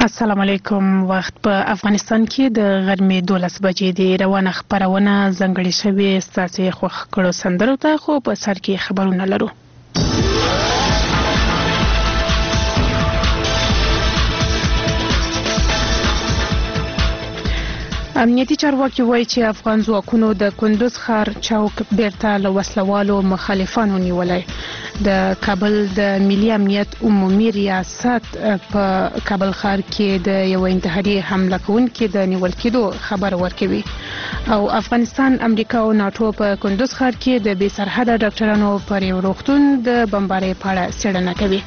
السلام علیکم. وخت په افغانستان کې د غرمې 12 بجې دی. روانه خبرونه ځنګړې شوې ستاسو خوښ کړو سندرو ته، خو په سر کې خبرونه لرو. امنیتي چارواکي وایي چې افغان ځواکونو د کندوز ښار چوک بیرته له وسلوالو مخالفانو نیولی. د کابل د ملي امنیت عمومي ریاست په کابل ښار کې د یو انتحاري حمله کوونکي د نیول کېدو خبر ورکوي. او افغانستان، امریکا او ناټو په کندوز ښار کې د بې سرحده ډاکټرانو پر یو روغتون د بمبارۍ په اړه څېړنه کوي.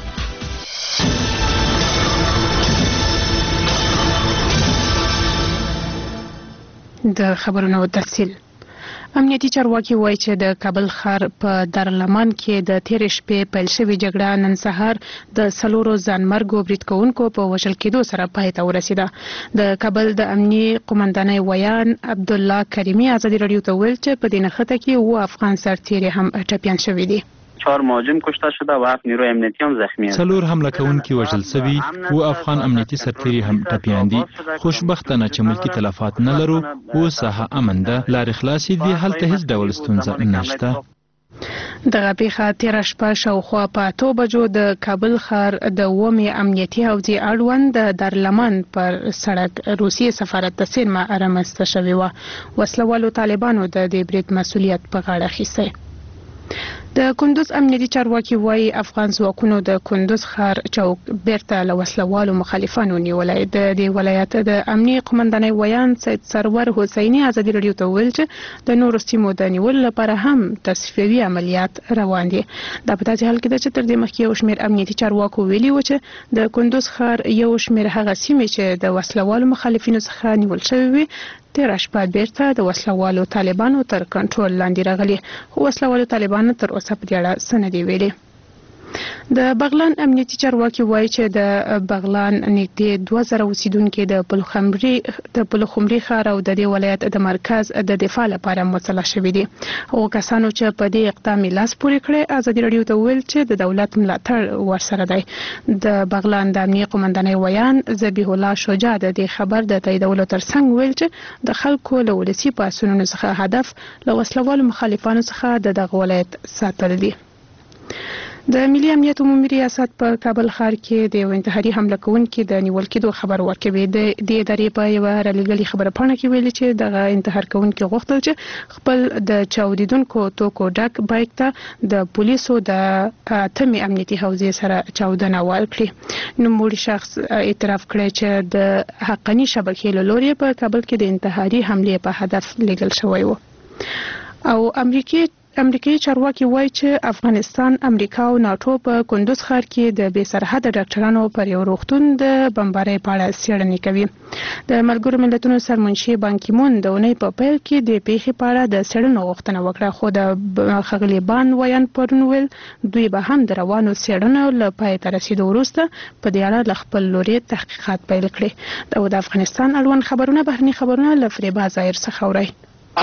د خبرونو تفصیل. امنیتي چارواکي وایي چې د کابل ښار په دارالمان کې د تېرې شپې پیل شوې جګړه نن سهار د 4 ځانمرګو برید کوونکو په وژل کېدو سره پای ته ورسېده. د کابل د امنیي قومندانۍ ویان عبدالله کریمي ازادي راډیو ته وویل چې په دې نښته کې 7 افغان سرتیري هم ټپیان شوي دي. 4 مهاجم کشته شده و 7 نیروی امنیتی هم زخمی است. 4 حمله کوونکي وژل شوي او افغان امنیتي سرتیري هم ټپیان دي. خوشبختانه چې ملکی تلفات نه لرو او ساحه امن ده. لارې خلاصې دي، هلته هیڅ ډول ستونزه نشته. دغه پیښه تېره شپه شاوخوا په 8 بجو د کابل ښار د 9 امنیتي حوزې اړوند د دارالمان پر سړک روسیې سفارت ته څیرمه رامنځته شوې وه. وسلوالو طالبانو د دې برید مسؤلیت په غاړه اخیستی. د کندوز امنیتي چارواکي وایي افغان ځواکونو د کندوز ښار چوک بیرته له وسلوالو مخالفانو نیولی. د دې ولایت د امنیي قومندانۍ ویان سید سرور حسیني ازادي راډیو ته وویل چې د نورو سیمو د نیولو لپاره هم تصفیوي عملیات روان دي. دا په داسې حال کې ده چې تر دې مخکې یو شمېر امنیتي چارواکو ویلي و چې د کندوز ښار یو شمېر هغه سیمې چې د وسلوالو مخالفینو څخه نیول شوې وي تېره شپه بیرته د وسلوالو طالبانو تر کنټرول لاندې راغلي، خو وسلوالو طالبانو تر اوسه په دې اړه څه نه دي ویلي. د بغلان امنیتي چارواکي وایي چې د بغلان نږدې 2000 اوسیدونکي د پلخمري ښار او د دې ولایت د مرکز د دفاع لپاره مسلح شوي دي. هغو کسانو چې په دې اقدام لاس پورې کړی ازادي راډیو ته وویل چې د دولت ملاتړ ورسره دی. د بغلان د امنیي قومندانۍ ویان ذبیح الله شجاع د دې خبر د تاییدولو ترڅنګ ویل چې د خلکو له ولسي پاڅونونو څخه هدف له وسلوالو مخالفانو څخه د دغه ولایت ساتل دي. د ملي امنیت عمومي ریاست په کابل ښار کې د یو انتحاري حمله کوونکي د نیول کېدو خبر ورکوي. د دې ادارې په یوه رالیږلې خبره پاڼه کې ویلي چې دغه انتحار کوونکي غوښتل چې خپل د چاودیدونکو توکو ډک بایک ته د پولیسو د 8 امنیتي حوزې سره چاودنه ورکړي. نوموړي شخص اعتراف کړی چې د حقاني شبکې له لورې په کابل کې د انتحاري حملې په هدف لیږل شوی و. او امریکایي چارواکي وایي چې افغانستان، امریکا او ناټو په کندوز ښار کې د بې سرحده ډاکټرانو پر یو روغتون د بمبارۍ په اړه څېړنې کوي. د ملګرو ملتونو سرمنشي بان کی مون د اونۍ په پیل کې د پیښې په اړه د څېړنو غوښتنه وکړه، خو د ښاغلي بان ویان پرون ویل دوی به هم د روانو څېړنو له پای ته رسیدو وروسته په دې اړه له خپل لوري تحقیقات پیل کړي. د افغانستان اړوند خبرونه بهرني خبرونه له فریبا ظاهر څخه اورئ.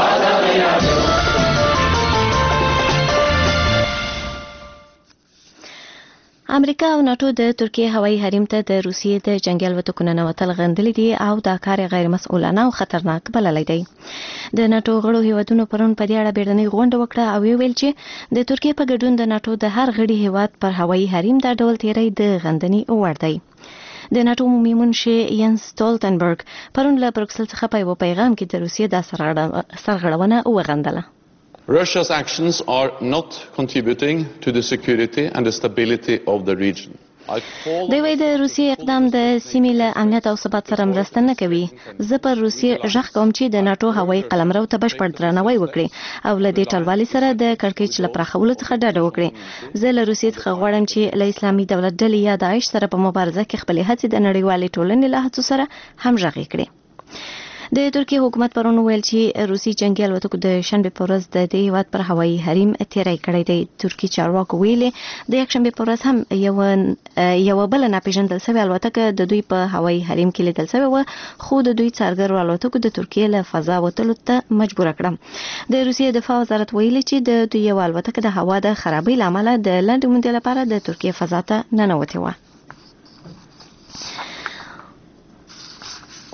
امریکا او ناټو د ترکیې هوایي حریم ته د روسیې د جنگي الوتکو ننوتل غندلي دي او دا کار غیر مسؤلانه او خطرناک بللی دی. د ناټو غړو هیوادونو پرون په دې اړه بیړنۍ غونډه وکړه او ویل چې د ترکیې په ګډون د ناټو د هر غړي هیواد پر هوایي حریم دا ډول تیری د غندنې وړ دی. د ناټو عمومي منشي ینس سټولټنبرګ پرون له بروکسل څخه په یو پیغام کې د روسیې د سرغړونه وغندله. Russia's actions are not contributing to the security and the stability of the region. دوی وایي د روسیې اقدام د سیمې له امنیت او ثبات سره مرسته نه کوي. زه پر روسیې غږ کوم چې د ناټو هوایي قلمرو ته بشپړ درناوی وکړي او له دې ټلوالي سره د کړکېچ له پراخولو څخه ډډه وکړي. زه له روسیې څخه غواړم چې له اسلامي دولت ډلې یا داعش سره په مبارزه کې خپلې هڅې د نړیوالې ټولنې له هڅو سره همغږې کړي. د ترکیې حکومت پرون ویل چې روسي جنگي الوتکو د شنبه په ورځ د دې هیواد پر هوایي حریم تیری کړی دی. ترکي چارواکو ویلي د یکشنبه په ورځ هم یو بل ناپېژندل شوی الوتکه د دوی په هوایي حریم کې لیدل شوې وه، خو د دوی څارګرو الوتکو د ترکیې له فضا وتلو ته مجبوره کړه. د روسیې دفاع وزارت ویلي چې د دوی یو الوتکه د هوا د خرابۍ له امله د لنډې مودې لپاره د ترکیې فضا ته ننوتې وه.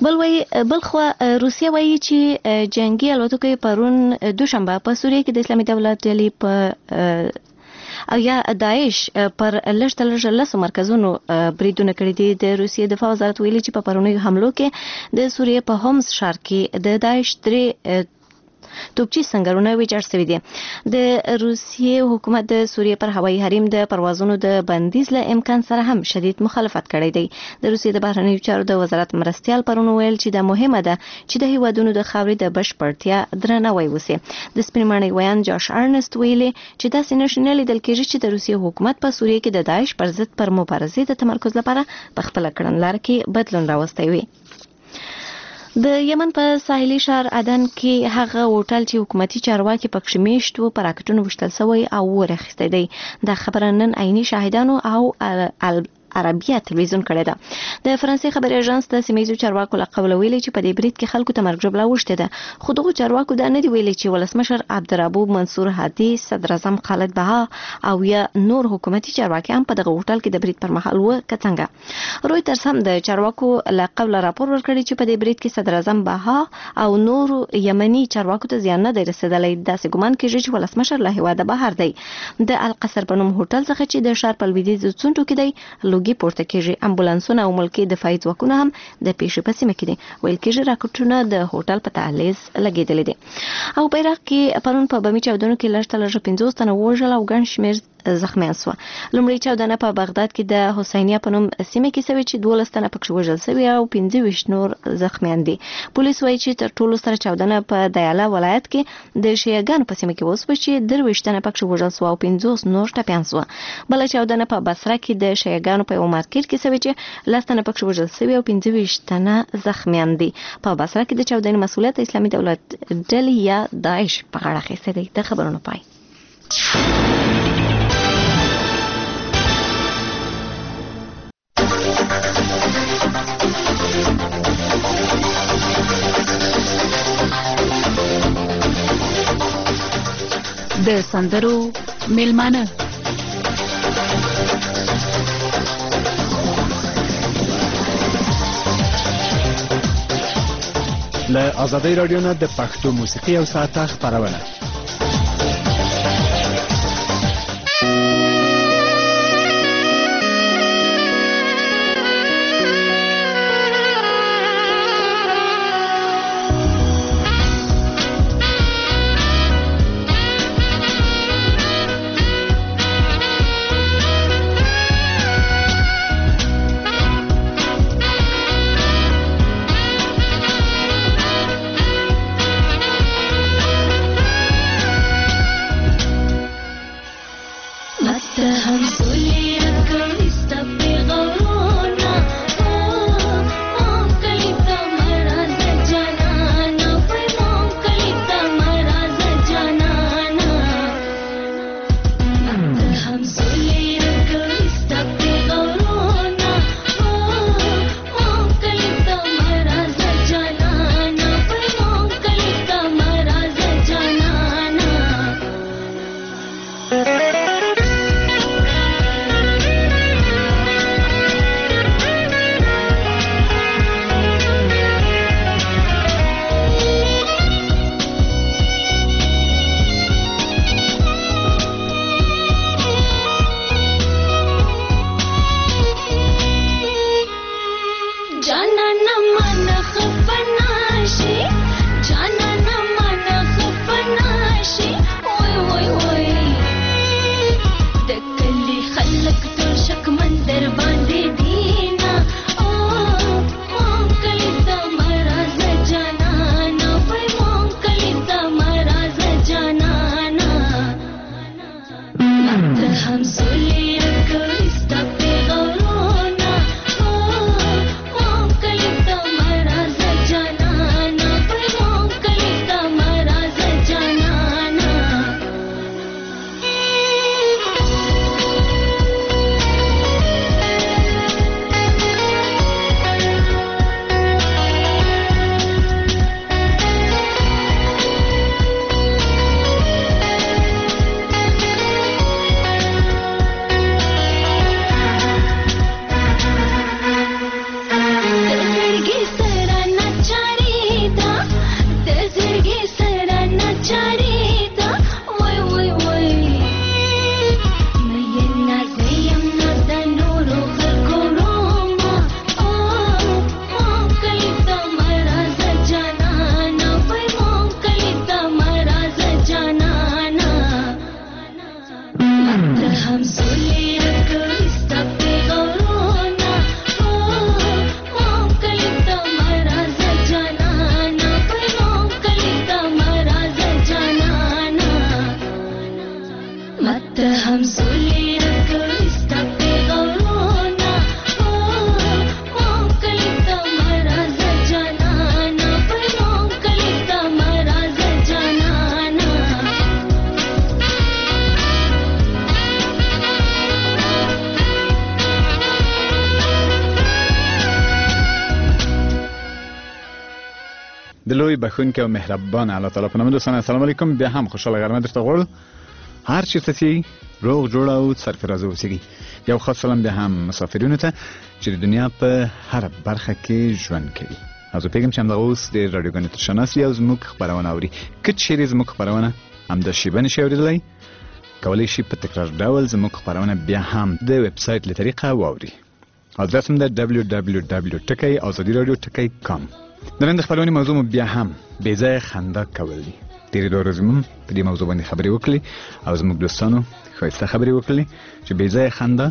بلخو روسیه وایي چې جنگي الوتکې پرون دوشنبه په سوریه کې د اسلامي دولت ډلې په او یا داعش پر لږ مرکزونو بریدونه کړي دي. د روسیې دفاع وزارت ویلي چې په پرونیو حملو کې د سوریې په هومس ښار کې د داعش 3 توپچي سنگرونه ویجاړ شوي دي. د روسیې حکومت د سوریې پر هوایي حریم د پروازونو د بندیز له امکان سره هم شدید مخالفت کړی دی. د روسیې د بهرنیو چارو د وزارت مرستیال پرون ویل چې د مهمه ده چې د هیوادونو د خاورې د بشپړتیا درناوی وشي. د سپینمانۍ ویان جاش ارنست ویلي چې داسې نشي لیدل کېږي چې د روسیې حکومت په سوریه کې د داعش پر ضد پر مبارزې د تمرکز لپاره په خپله کړنلاره کې بدلون راوستی وي. د یمن په ساحلي ښار عدن کې هغه هوټل چې حکومتي چارواکي پکښې میشت وو په راکټونو وشتل شوی او ورخیستی دی. دا خبره نن عیني شاهدانو او عربیه تلویزیون کړی ده. د فرانسې خبري اژانس د سیمه‌ییزو چارواکو له قوله ویلي چې په دې برید کې خلکو ته مرګ ژوبله اوښتې ده. خو دغو چارواکو دا نه دي ویلي چې ولسمشر عبدالربوب منصور هادي، صدراعظم خالد بها او یا نور حکومتي چارواکي هم په دغه هوټل کې د برید پر مهال و که څنګه. رویترز هم د چارواکو له قوله راپور ورکړی چې په دې برید کې صدراعظم بها او نور یمني چارواکو ته زیان نه دی رسېدلی. داسې ګمان کېږي چې ولسمشر له هېواده بهر دی. د القصر په نوم هوټل څخه چې د ښار په لویدیځو څنډو کې دی لوګي پورته کېږي. امبولانسونه او ملکي دفاعي ځواکونه هم د پیښې په سیمه کې دي. ویل کېږي راکټونه د هوټل په دهلیز لګېدلي دي. او بیرغ کې پرون په بمي چاودنو کې لږ 50 تنه ووژل او ګڼ شمېر زخمیان شوه. لومړی چاودنه په بغداد کې د حسینیه په نوم سیمه کې شوې چې 12 تنه پکښې وژل شوي او 25 نور زخمیان دي. پولیس وایي چې تر ټولو سره چاودنه په دیاله ولایت کې د شیعهګانو په سیمه کې وشوه چې 23 تنه پکښې وژل شوه او 50 نور ټپیان شوه. بله چاودنه په بصره کې د شیعهګانو په یو مارکیټ کې شوې چې 10 تنه پکښې وژل شوي او 25 تنه زخمیان دي. په بصره کې د چاودنې مسؤلیت اسلامي دولت ډلې یا داعش په غاړه اخیستی دی. د خبرونو پای. د سندرو میلمانه له آزادۍ رادیو نه د پښتو موسیقي او ساعته خپرونه. د لوی بخښونکي او مهربان الله تعالی په نامه دوستان السلام علیکم. بیا هم خوشاله غرمه درته غواړو. هر چیرته چې روغ جوړ او سرفراز اوسئ. یو خاص سلام بیا هم مسافرینو ته چې د دنیا په هر برخه کې ژوند کوي. زه پیغام چې همدغه اوس د رادیوګانو ترشناس یا زموږ خبرونه اوري. که چیرې زموږ خبرونه همدا شیبه نشي اورېدلی، کولی شي په تکرار ډول زموږ خبرونه بیا هم د ویب سایټ له طریقه واوري. ادرس هم د www.azadiradio.com. د نن د خبرونې موضوع مو بیا هم بې ځایه خندا کول دي. ډېرې دوه ورځې مو په دې موضوع باندې خبرې وکړلې او زموږ دوستانو ښایسته خبرې وکړلې چې بې ځایه خندا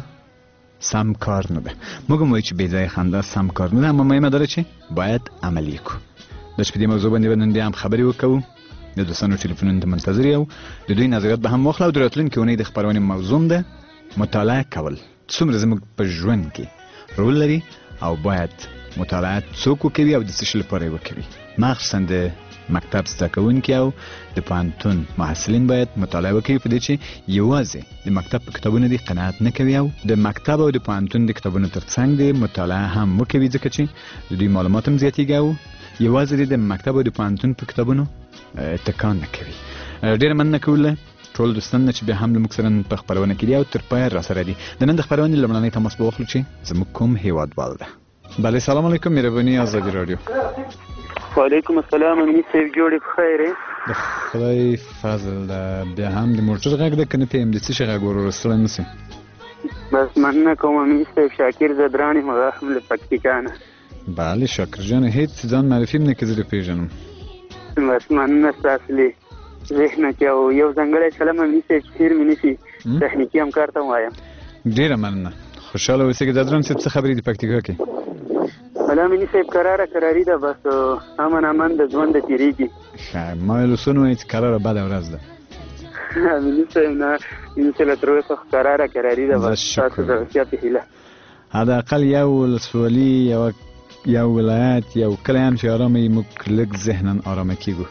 سم کار نه ده. موږ هم وایو چې بې ځایه خندا سم کار نه ده، اما مهمه دا ده چې باید عملي کړو. دا چې په دې موضوع باندې به نن بیا هم خبرې وکړو. د دوستانو ټلیفونونو ته منتظر یو، د دوی نظریات به هم واخلو. د راتلونکې اونۍ د خپرونې موضوع ده مطالعه کول څومره زموږ په ژوند کې رول لري او باید مطالعه څوک وکوي او د څه شي لپاره یې وکوي. مخصوصا د مکتب زده کوونکي او د پوهنتون محصلین باید مطالعه وکوي په دې چې یوازې د مکتب په کتابونو دې قناعت نه کوي او د مکتب او د پوهنتون د کتابونو ترڅنګ د مطالعه هم وکوي، ځکه چې د دوی معلومات هم زیاتېږي او یوازې د مکتب او د پوهنتون په کتابونو اتکا نه کوي. ډېره مننه کوله ټول دوستان چې بیا هم له موږ سره په خپرونه کې دي او تر پایه راسره دي. د نن د خپرونې لومړنی تماس به واخلو چې زموږ کوم هیوادوال ده. بله سلام علیکم، مهرباني آزادي رادیو. وعلیکم السلام، امنی صاحب جوړې بخیر یې؟ د خدای فضل ده. بیا هم د موټر غږ ده که نه پوهېږم د څه شي غږ ورسره نه شي. بس مننه کوم امنی صاحب، شاکر زدران یم، هغه هم له پکتیکا نه. بله شاکر جان، هیڅ ځان معرفي هم نه که زه دې پېژنم. بس مننه ستاسو له ذهنه کې او یو ځانګړی سلام امني صاحب چې هېر مې نه شي تخنیکي همکار ته وایم. ډېره مننه، خوشحاله اوسېږئ. زدران صاحب څه خبرې دي پکتیکا کې؟ امني صاحب کراري ده، بس امن د ژوند تېرېږي. ښه، ما ویل اوس ونوایي چې کراره بده ورځ ده. امني صاحب نه، انشاءالله تر اوسه خو کراري ده، بس تاسو د روغتیا په هیله. حداقل یو ولسوالي یو ولایت یو کلی هم چې ارامه وي موږ لږ ذهنا ارامه کېږو.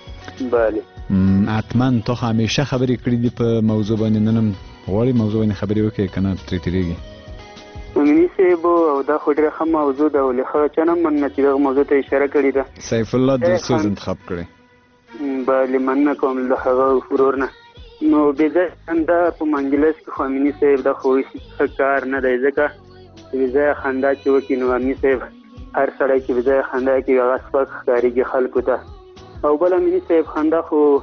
بله حتما تا خو همیشه خبرې کړي دي په موضوع باندې، نن هم غواړې موضوع باندې خبرې وکړې که نه ترې تېرېږي؟ امني صاحب او دا خو ډېره ښه موضوع ده او له ښه چا نه مننه چې دغه موضوع ته اشاره کړې ده. سیف الله دلسوز انتخاب کړی. بله مننه کوم له هغه ورور نه. نو بې ځایه خندا په منګلس کې خو امني صاحب دا خو ښه کار نه دی، ځکه بې ځایه خندا چې وکړي نو امني صاحب هر سړی چې بې ځایه خندا کوي هغه سپک ښکارېږي خلکو ته. او بل امني صاحب خندا خو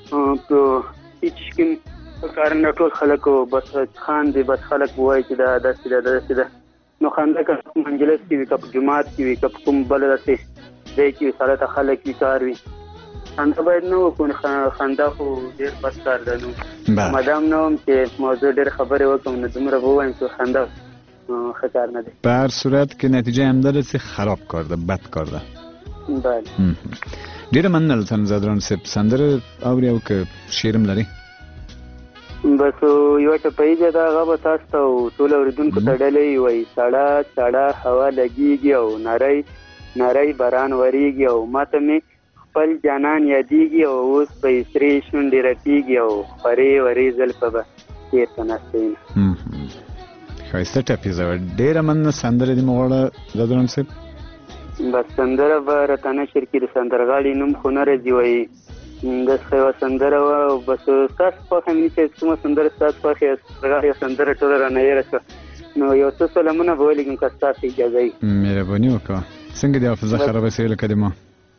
په هېڅ کوم کار نه، ټول خلک بس خاندي، بس خلک وایي چې دا داسې ده. نو خندا که په منجلس کې وي، که په جومات کې وي، که په کوم بل داسې ځای کې وي سړی ته خلک وي کار وي، خندا باید نه وکړو. خندا خو ډېر بد کار ده. نو مدام نه وم چې موضوع ډېر خبرې وکړم نو دومره به ووایم چې خندا ښه کار نه دی. په هر صورت کې نتیجه همدا ده چې خراب کار ده، بد کار ده. بله ډېره مننه لطفا زدران صاحب. سندره اوري او که شعر هم لري؟ بس یوه ټپهیزه ده، هغه به تاسو ته او ټولو اورېدونکو ته ډالۍ وایي. سړه هوا لګېږي او نری باران ورېږي او ماته مې خپل جانان یادېږي او اوس به یې سرې شونډې رپېږي او خورې زلفه به چېرته نسته یم. ښایسته ټپیزه وه، ډېره مننه. سندره دې مو غواړه زدران صاحب؟ بس سندره به راته نشر کړي، د سندرغاړي نوم خو نه راځي وایي. داسې یوه سندره وه او بس ستاسو خوښه امني صاحب کومه سندره ستاسو خوښه یا سندرغاړي سندره ټوله رانه هېره شوه، نو یو څه سلامونه به ولیکم که ستاسو اجازه وي. مهرباني وکړه. څنګه دې حافظه خرابه شوې لکه د ما؟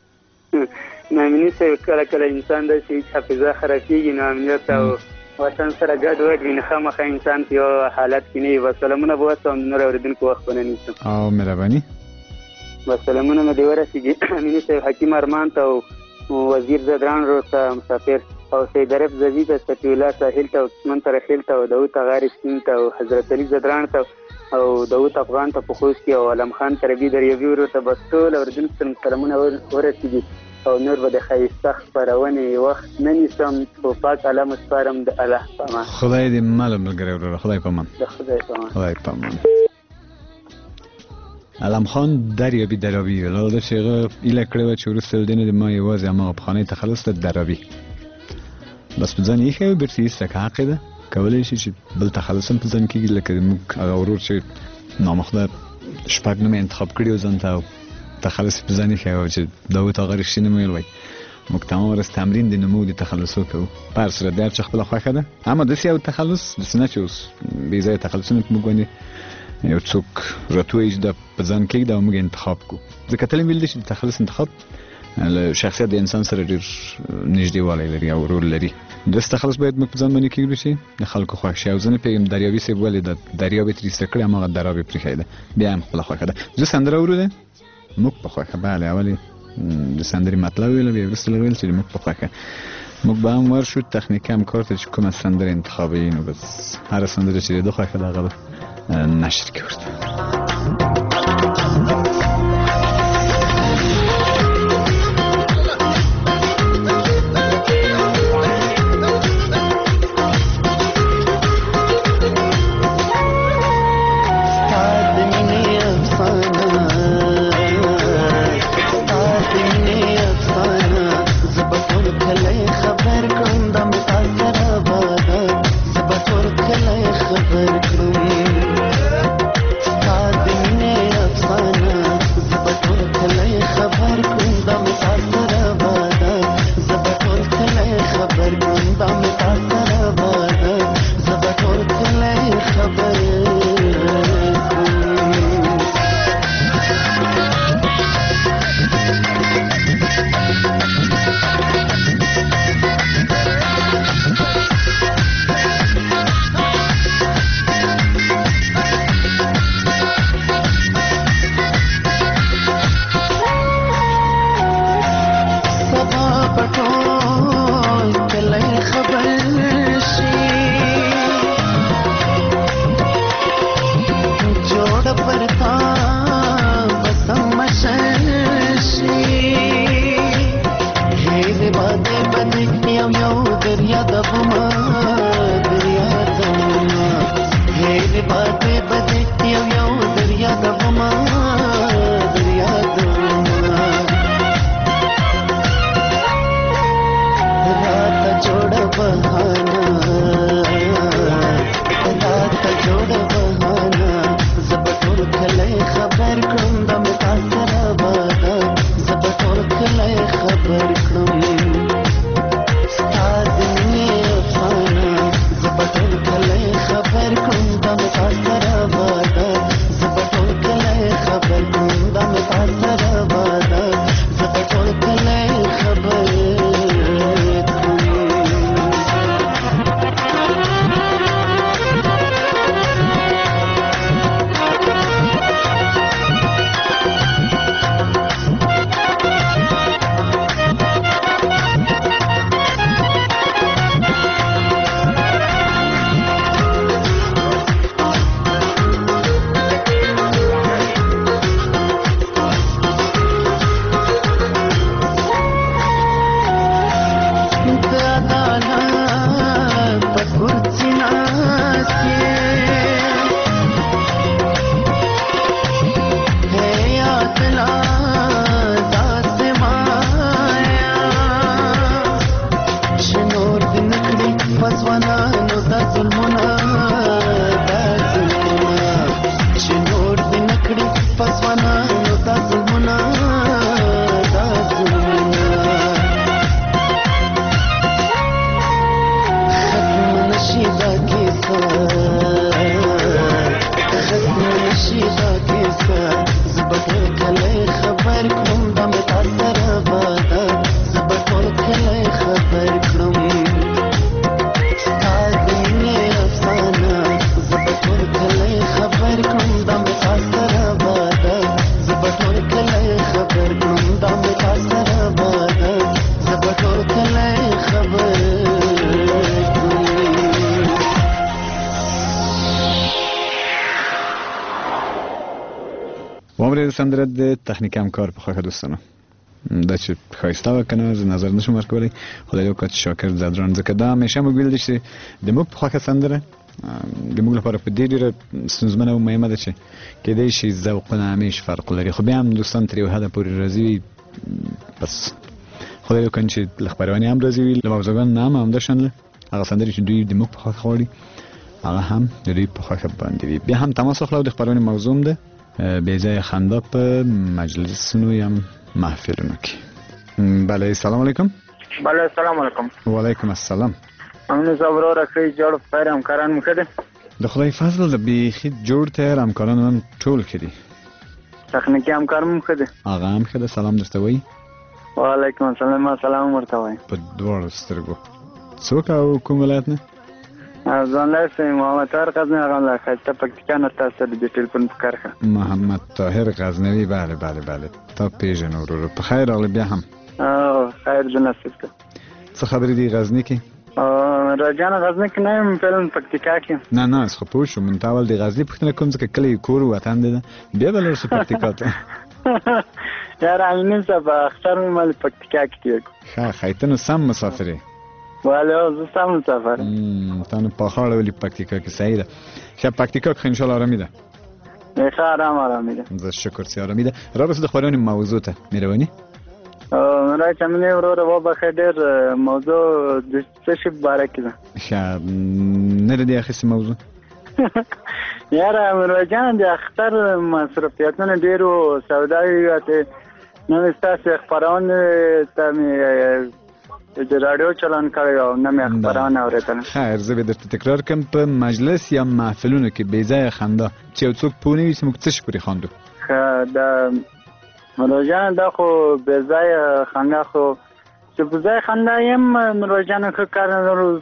نو امني صاحب کله انسان داسې حافظه خرابېږي نو امنیت او وطن سره ګډ وي نو خامخا انسان په یو حالت کې نه وي. بس سلامونه به وسوم، نور اورېدونکو وخت به نه نیسم. او مهرباني. بس سلامونه مې دې ورسېږي امني صاحب، حکیم ارمان ته او وزیر زدران روز ته مسافر او سید عرب زوی ته، صفي الله ساحل ته او کسمن ترخیل ته او داود غار سپین ته او حضرت علي زدران ته او داود افغان ته په خوست کې او علم خان تربي دریابي ورور ته. بس ټول اورېدونکو ته سلامونه ورسېږي او نور به د ښایسته خپرونې وخت نه نیسم. په پاک الله سپارم، د الله په امان. خدای دې مل ملګری وروره، خدای په امان. د خدای په امان. خدای په امان. علم خان دریابي ویل دا چې هغه ایله کړې وه چې وروسته له دې نه د ما یوازې هماغه پخوانی تخلص ته درابي بس په ځان ایښی و بېرته ایسته که حق یې ده کولی شي چې بل تخلص هم په ځان کېږي لکه زموږ هغه ورور چې نامخده شپږ نومې انتخاب کړي و ځان ته تخلص په ځان کې او چې دا وته غریشي نه ویل وای موږ تمام ورځ تمرین د نمو د تخلص وکړو پر سره د هر خپل خوښه ده اما د سیاو تخلص د سنت اوس بې ځای تخلصونه موږ باندې یو څوک راتوي د پزان کې دا موږ انتخاب کو ځکه تل ویل چې تخلص انتخاب له شخصیت د انسان سره ډیر نږدې والی لري او رول لري د تخلص باید موږ پزان باندې کېږو چې د خلکو خوښ شي او ځنه پیغام دریابي سی ولې د دریابي تر سکړه هغه دریابي پرې ده بیا هم خپل خوښه ده زه سندره ورده موږ په خوښه باندې اولی د سندري مطلب ویل بیا وروسته ویل چې موږ په خوښه موږ به هم ورشو تخنیکي هم کار ته چې کومه سندره انتخابي نو بس هر سندره چې د خوښه ده هغه نشر کې ورته سندره د تخنیکي همکار په خوښه دوستانو دا چې ښایسته وکنه زه نظر نشم ورکولی خدای وکړه چې شاکر زدران ځکه دا همیشه موږ ویل چې د موږ په خوښه سندره د موږ لپاره په دې ډېره ستونزمنه او مهمه ده چې کېدای شي ذوقونه همیش فرق لري خو بیا هم دوستان تر یو حده پورې راضي وي بس خدای وکړه چې له خپرونې هم راضي وي له موضوعګانو نه هم همداشان هغه سندرې چې دوی د موږ په خوښه غواړي هغه هم د دوی په خوښه باندې وي بیا هم تماس واخلو د خپرونې موضوع ده بې ځایه خندا په مجلسونو یا محفلونو کې. بله سلام علیکم. بله سلام علیکم. وعلیکم السلام. امنو صاحب را رکھئی جوړ خیر همکاران مو کړي. د خدای فضل د بیخي جوړ تیار همکاران هم ټول کړي. تخنیکی همکار مو کړي. هغه هم کړي. سلام درته وایي. وعلیکم السلام. سلام ورته وایي. په دواړو سترګو. څوک او کوم ولایت نه؟ ځان له سي محمد طاهر غزنوي هغه له خاطر پکتیکا نه تاسو د ټلیفون کارخه. محمد طاهر غزنوي. بله بله بله تا پیژنو ورو. په خیر راغلی بیا هم. خیر جناب څه خبرې دي غزني کې؟ راجان غزني کې نه یم فعلا پکتیکا کې. نه څه پوه شوم. من تا ول د غزني پوښتنه کوم ځکه کلی کور وطن دی بیا به لاړ شو پکتیکا ته. یاره امین صاحب اختر مې مال پکتیکا کې دی. ښه خیته نو سم مسافر یې. والله زه سم مسافر. تا نو په خاړه ولې پکتیکا کې صحیح ده. ښه پکتیکا کې انشاءالله آرامي ده. ښه آرامي ده. زه شکر چې آرامي ده. را بس د خبرونې موضوع ته مهرباني. مرای چمنې وروره وبخښه ډېر موضوع د څه شي په باره کې ده؟ ښه نه ده دې اخیستې موضوع؟ یاره مرای جان د اختر مصرفیتونه ډېر و سودا یې نن ستاسو خپرونه ته مې د راډیو چلان کړی او نه مې خپرونه اورېدله. خیر زه به درته تکرار کړم په مجلس یا محفلونو کې بې ځایه خندا چې یو څوک پوه نه وي چې موږ څه شي پورې خاندو. ښه د مروجان دا خو بې ځایه خندا خو چې په ځای خندا یم مروجان ښه کار نه لرو.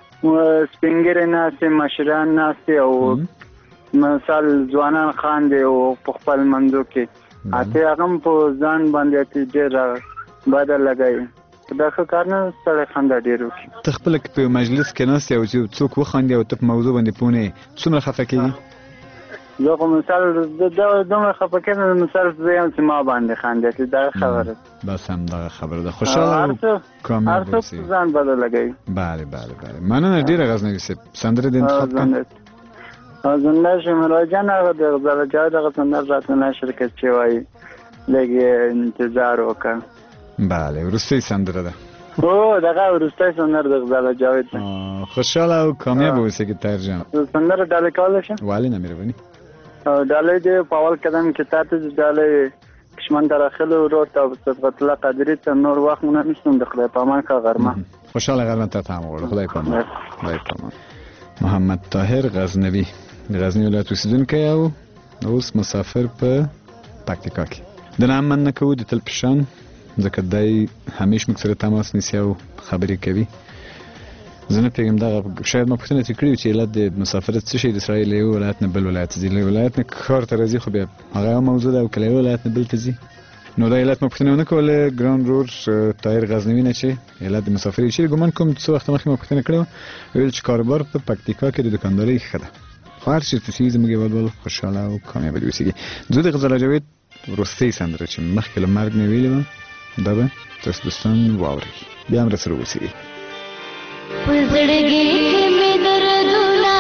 سپین ږیرې ناستې مشران ناستې او مثال ځوانان خاندي او په خپل منځو کې اته هغه په ځان باندې ډېر بده لګوي. دا ښه کار نه سړی خندا ډېر وکړي. ته خپله په مجلس کې ناست یې او چې څوک وخاندي او ته په موضوع باندې پوه نه یې څومره خفه کېږي؟ زه خو مثال دومره خفه کېږم مثال زه یم چې ما باندې خاندي چې دغه خبره ده. بس همدغه خبره ده. خوشحاله او کامیاب اوسې. هر څوک ځان بده لګوي. بله بله بله مننه ډېره غزنوي صاحب. سندره دې انتخاب کړه؟ زنده شمرا جان هغه د غزل جاوید هغه سندره راته نشر کړ چې وایي لږ انتظار وکړه. بله وروستۍ سندره ده. او دغه وروستۍ سندره د غزل جاوید ده. خوشحاله او کامیاب اوسئ که طاهر جان. سندره ډالۍ کولی شم؟ ولې نه مهرباني. ډالۍ دې په اول قدم کې تا ته ډالۍ کشمن دراخل ورور ته صفت الله قادري ته نور وخت مونږ نشم د خدای په امان کا غرمه. خوشحاله غرمه ته هم وړو. خدای په امان. خدای په امان. محمد طاهر غزنوي د غزني ولایت اوسیدونکی او اوس مسافر په پکتیکا کې. د نه من نه کوو د تل په شان ځکه دی همیش موږ سره تماس نیسي او خبرې کوي. زه نه پوهېږم دغه شاید ما پوښتنه ترې کړې وي چې علت د مسافرت څه شی د اسرائیل له یو ولایت نه بل ولایت ته ځي. له ولایت نه ښار ته راځي خو بیا هغه یوه موضوع ده او که له یو ولایت نه بل ته ځي نو دا علت ما پوښتنه ونه کوله ګران رور طاهر غزنوي نه چې علت د مسافرۍ چیرې ګمان کوم څو وخته مخکې ما پوښتنه کړې وه ویل چې کاروبار په پکتیکا کې د دوکاندارۍ ښه ده. خو هر چېرته چې وي زموږ هېواد وال خوشحاله او کامیابه دې اوسېږي. زه د غزل جاوید وروستۍ سندره چې مخکې له مرګ نه ویلې وم دا به تاسو دوستان واورئ بیا هم راسره اوسېږئ. په زړګي کې مې دردونه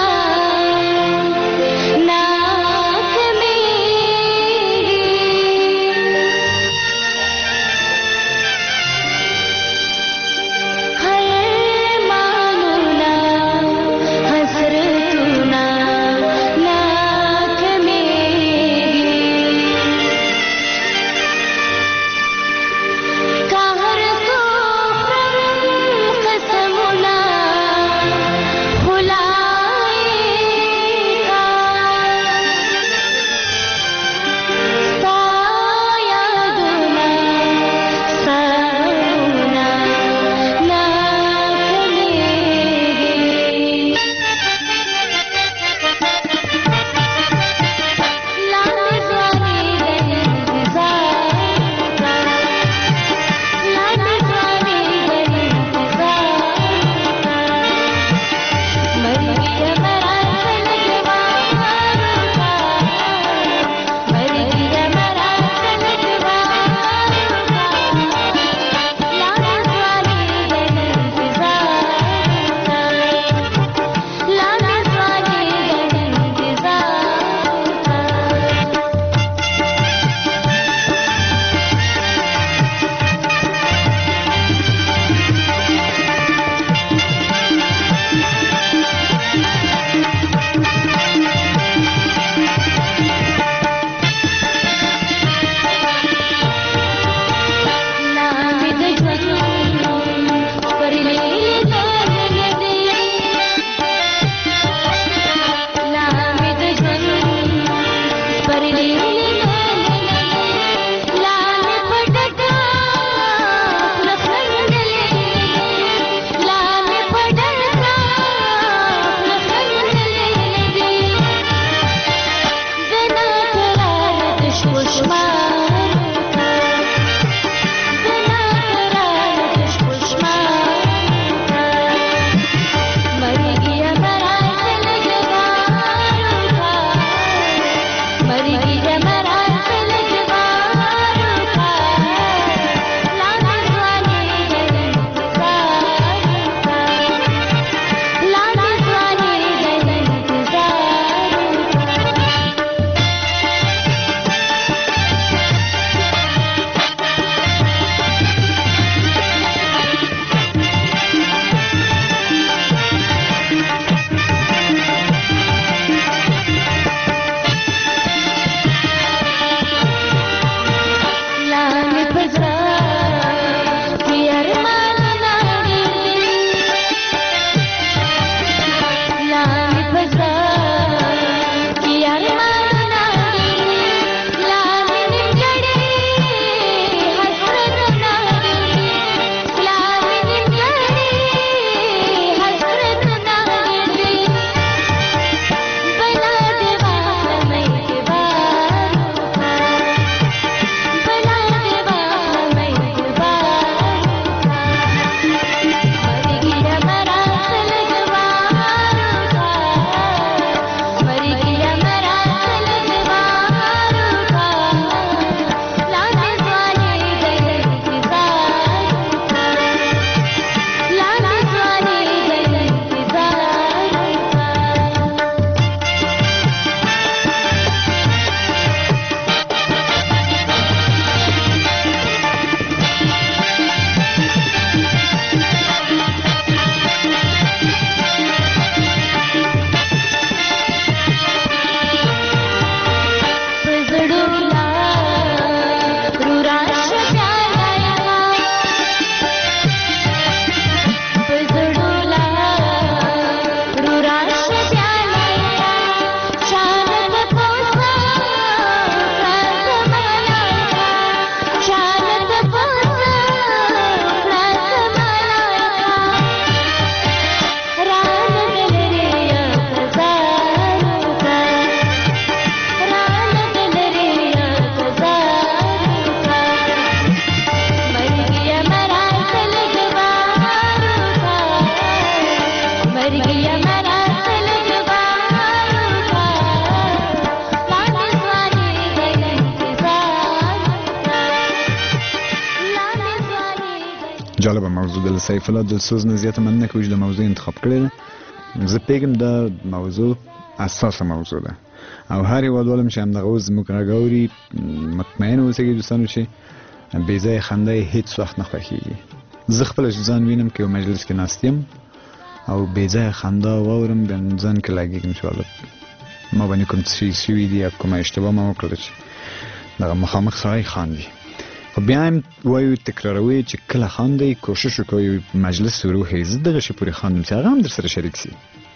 جالبه موضوع د سیف الله د سوز نه زیاته مننه کوم چې د موضوع انتخاب کړی ده. زه پیګم د موضوع اساسه موضوع ده او هر یو ولولم چې هم دغه اوس موږ راګوري مطمئن اوسئ دوستانو چې بې ځایه خندا هیڅ وخت نه خوښیږي. زه خپل ځان وینم چې مجلس کې ناست یم او بې ځایه خندا واورم د ځان کې لګېږم چې والله ما باندې کوم څه شوي دي یا کومه اشتباه ما وکړله چې دغه مخامخ سړی خاندي. خو بیا هم وایو تکراروي چې کله خاندئ کوشش وکړئ مجلس وروخی. زه دغه شي پورې خاندم چې هغه هم در سره شریک سي.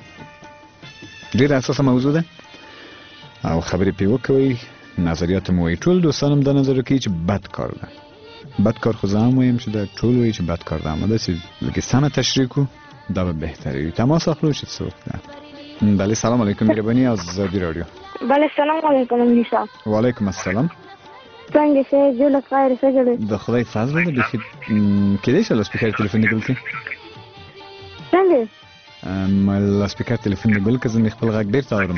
ډېره اساسه موضوع ده او خبرې پرې وکوئ، نظریات مو وایي. ټول دوستان هم دا نظر کوي چې بد کار ده. بد کار خو زه هم وایم چې دا ټول وایي چې بد کار ده، اما داسې لږ سمه تشریح کړو دا به بهتره وي. تماس اخلو چې څوک ده. بله سلام علیکم مهرباني ازادي رادیو. بله سلام علیکم امیر صاحب. وعلیکم السلام. څنګه چې جوړ خیر څه جوړ د خدای فضل ده. بخیر کېدای شي لاسپیکر تلیفون دی بلکې څنګه لاسپیکر تلیفون دی بلکې زه خپل غږ ډېر تاورم.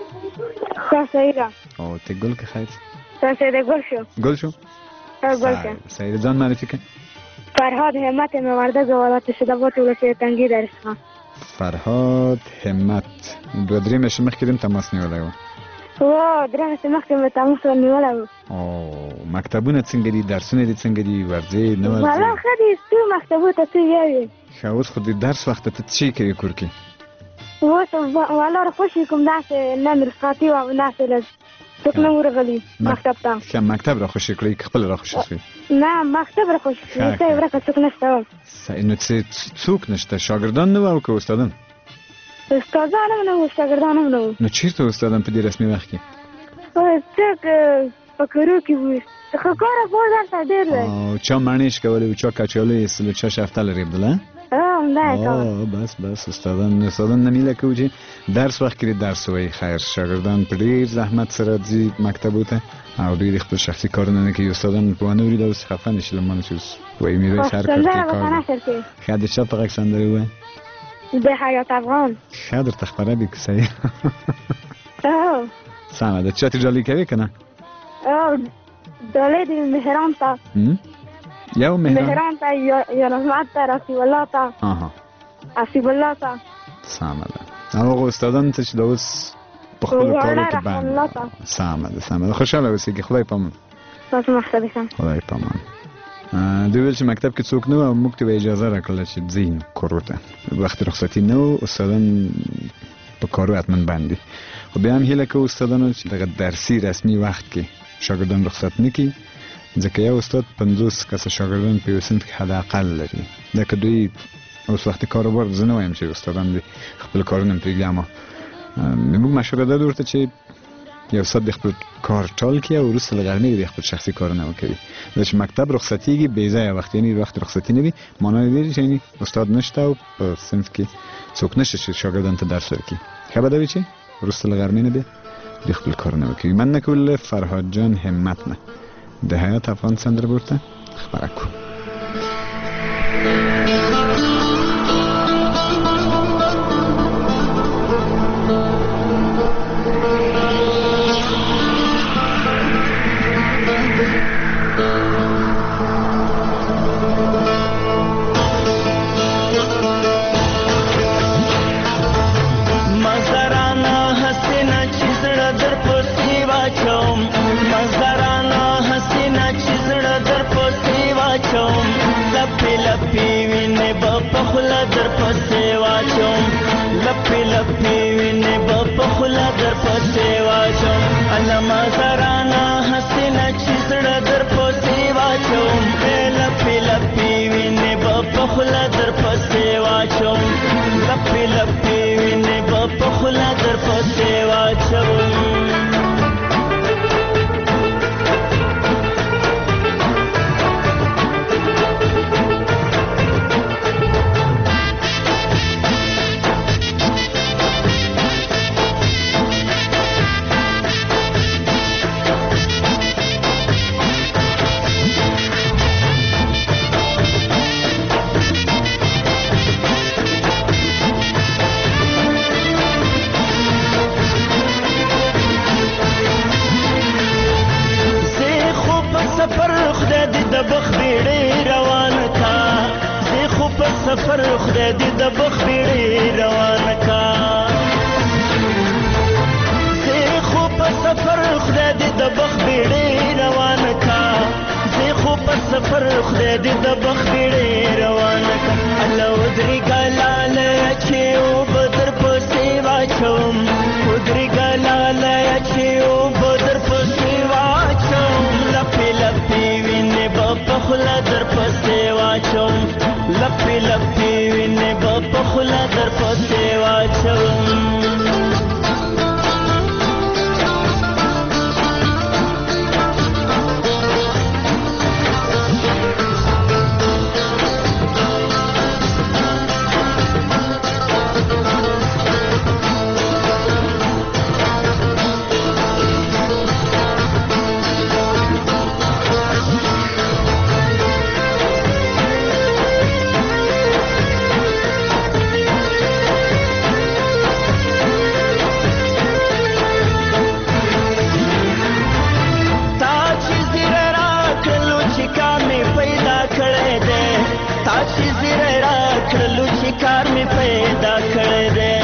ښه صحیح ده. او ته ګل که خیر څه ده ګل شو ګل شو ګل شو. صحیح ځان معرفي کړه. فرهاد همت وردګ ولایت شیداباد ولایت تنگی درسخان. فرهاد همت دوه درې میاشتې مخکې دم تماس نیولی و. او درې میاشتې مخکې مې تماس نیولی و. او مکتبونه څنګه دي، درسونه دي څنګه دي، ورځې نه ورځې؟ والله ښه دي. ټول مکتبو ته څه یوې ښه. اوس خو د درس وخت ته څه کوې کور کې؟ اوس والله راخوشي کوم داسې نن رخصتي وه داسې لږ څوک نه ورغلي مکتب ته. ښه مکتب راخوشي کړئ که خپله راخوشي شوې؟ نه مکتب راخوشي شوې. څه یې ورکه څوک نشته و. نو څوک نشته؟ شاګردان نه وه او که استادان؟ استادان هم نه وو شاګردان هم نه وو. نو چېرته استادان په دې رسمي وخت کې؟ څوک په کورو کې وو. ښه کاره پوه دلته ډېر دی. او چا مڼې شکولی وو، چا کچالو ایستلو، چا شفتله ریبدله؟ بس استادان نه میله کوو چې درس وخت کې درس وایي. خیر شاګردان په ډېر زحمت سره ځي مکتبو ته او دوی د خپل شخصي کارونه نه کوي. استادان په ونه وري دا اوس خفه نه شي له ما نه چې اوس وایي میرویس هر کار کوي کار دی. ښه د چا په غږ سندرې ووایه؟ د حیات افغان. ښه درته خپره دي که صحیح؟ سمه ده. چا ته ډالۍ کوې که نه؟ ډالۍ د مهران ته یو مهران ته یا رحمت ته رسول الله ته حسیب الله ته. سمه ده. هغه استادان ته چې دا اوس په خپلو کارو کې باندې سمه ده. خوشحاله اوسېږي. خدای پامان. تاسو مختلف شم. خدای پامان. دوی ویل چې مکتب کې څوک نه و او موږ ته اجازه راکړله چې ځئ کورو ته. وخت رخصتي نه و، استادان په کارو حتما باندې. خو بیا هم هیله کوو استادانو چې دغه درسي رسمي وخت کې شاګردان رخصت نه کړي، ځکه یو استاد 50 کسه شاګردان په یو صنف کې حداقل لري. ځکه دوی اوس وخت کاروبار زه نه وایم چې استادان دې خپل کارونه پرېږدي، اما موږ مشوره ده ورته چې یو استاد د خپل کار ټال کړي او وروسته له غرمې د خپل شخصي کارونه وکړي. دا چې مکتب رخصتېږي بې ځایه وخت، یعنې وخت رخصتي نه وي، معنا یې دی چې استاد نشته او په صنف کې څوک نشته چې شاګردانو ته درس ورکړي. ښه به دا وي چې وروسته له غرمې نه بیا د خپل کارونه وکړي. مننه کوو له فرهاد جان همت نه. د حیات افغان سندره به ورته خپره کړو. سفر خدای دې د بخ بیړۍ روان کا زه خو په سفر خدای دې د بخ بیړۍ روان کا زه خو په سفر خدای دې د بخ بیړۍ روان کا الله ودري ګلاله چې او بدر پسې واچوم ودري ګلاله چې او بدر پسې واچوم لپې لپې وینې په خلا در پسې واچوم لپې لپې وینې په خلا در پسې واچوم کار می پیدا کړی دی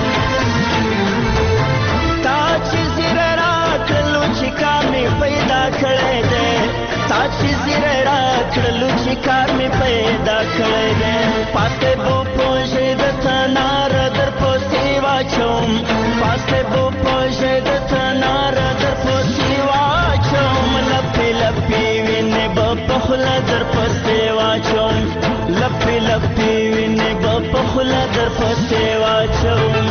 تا چې زیره راکړلو چې کار می پیدا کړی دی تا چې زیره راکړلو چې کار می پیدا کړی دی پاسې بو پوژې د تنار در پسې واچوم پاسې بو پوژې د تنار در پسې واچوم لپې لپې وینې به په خوله در پسې واچوم لپې لپې وینې به په خوله در پسې واچوم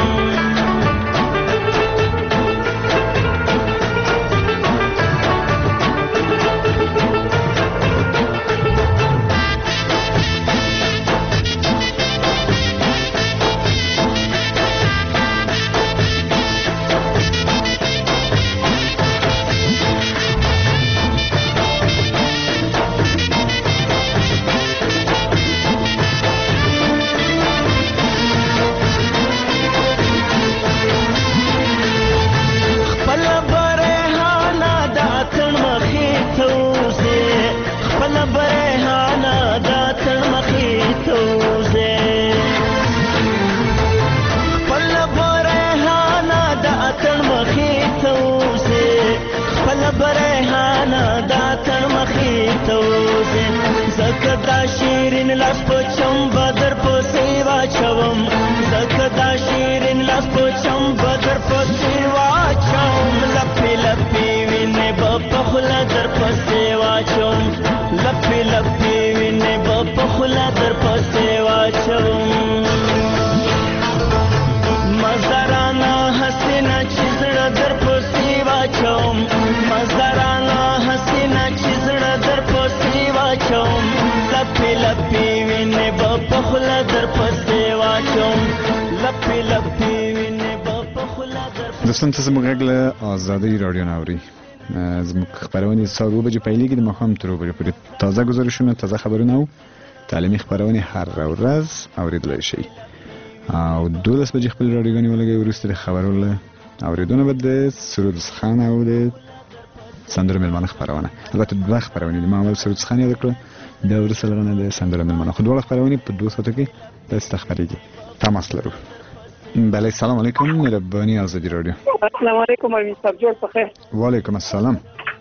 زکدا شیرین لاس په چمبه در پسې واچوم زکدا شیرین لاس په چمبه در پسې واچوم لپې لپې وینې به په خوله در پسې واچوم لپې لپې وینې به په خوله در پسې واچوم مزدارانه حسینه چې زړه در پسې واچوم مزدارانه حسینه چې زړه در پسې واچوم لپې لپې وینې به په خوله در پسې واچوم لپې لپې وینې به په خوله در پسې دوستان تاسو موږ غږ له ازادۍ راډیو نه اورئ زموږ خپرونې ساعت 2 بجې پیلېږي د ماښام تر 2 بجې پورې تازه ګزارشونه تازه خبرونه او تعلیمي خپرونې هر ورځ اورېدلی شئ او 12 بجې خپل راډیوګانې ولګئ وروسته د خبرو له اورېدونه به د سرود خان او د سندرو مېلمانه خپرونه البته دوه خپرونې دي ما اول سرود خان یاد کړه د وروسته لرنه د سندرو مېلمانه خو دواړه خپرونې په 2 ساعتو کې داسې خپرېږي تماس لرو بله سلام علیکم مهرباني ازادي رادیو السلام علیکم امین صاحب جوړ په خیر وعلیکم السلام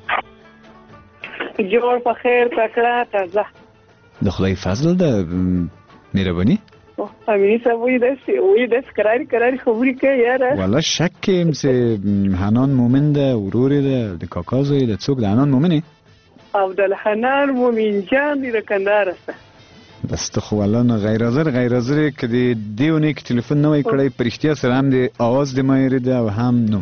جوړ په خیر تکړه تازه د خدای فضل د مهرباني امین صاحب وی داس کراری خبرې کوي یاره والله شک کیم چې حنان مومن ده ورور ده د کاکا زوی ده څوک د حنان مومنه عبدالحنان مومن جان دی د کندهار است بس ته خو والله نه غیر حاضر کدی دیونه کې ټلیفون نه وای کړی پرشتیا سره هم د आवाज د مایری ده او هم نوم